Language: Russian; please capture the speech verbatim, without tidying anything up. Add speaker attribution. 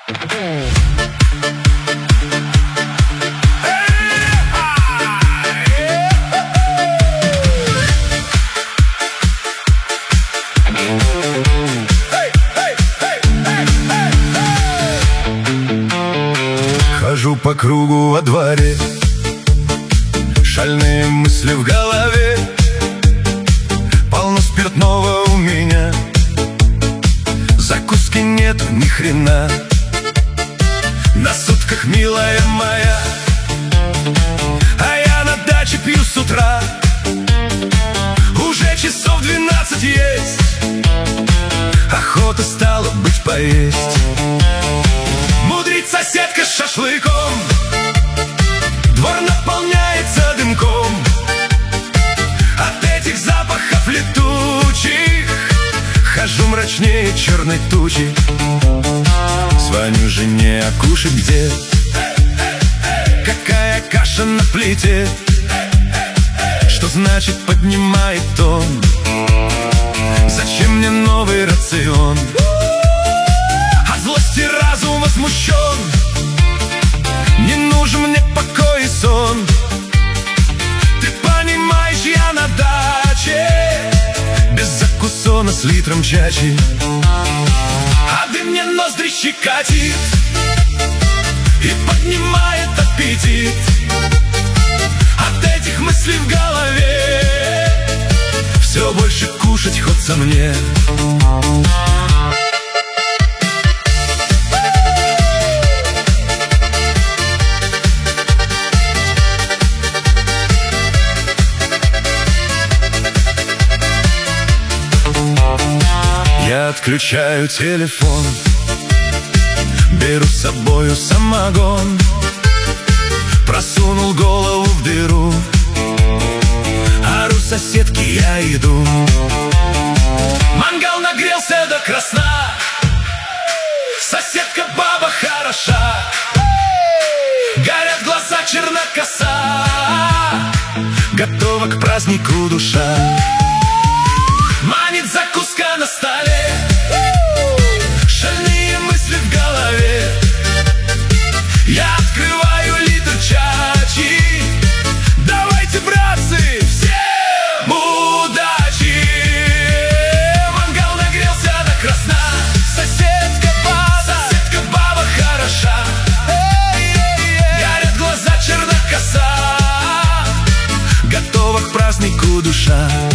Speaker 1: Хожу по кругу во дворе, шальные мысли в голове, полно спиртного у меня, закуски нет ни хрена. На сутках, милая моя, а я на даче пью с утра. Уже часов двенадцать есть, охота стала быть поесть. Мудрит соседка с шашлыком, двор наполняется дымком. От этих запахов летучих хожу мрачнее черной тучи. Звоню жене, а кушать где? Какая каша на плите? Что значит поднимает тон? Зачем мне новый рацион? От злости разум возмущен, не нужен мне покой и сон. Ты понимаешь, я на даче, без закусона с литром чачи. А дым мне ноздри щекотит и поднимает аппетит. От этих мыслей в голове все больше кушать хочется мне. Я отключаю телефон, беру с собою самогон, просунул голову в дыру, ору соседки, я иду. Мангал нагрелся до красна, соседка баба хороша, горят глаза, черна коса, готова к празднику душа. Манит закуска на столе, шальные мысли в голове. Я открываю литр чачи. Давайте, братцы, всем удачи! Мангал нагрелся до красна, соседка баба, соседка баба хороша, горят глаза, черна коса, готова к празднику душа.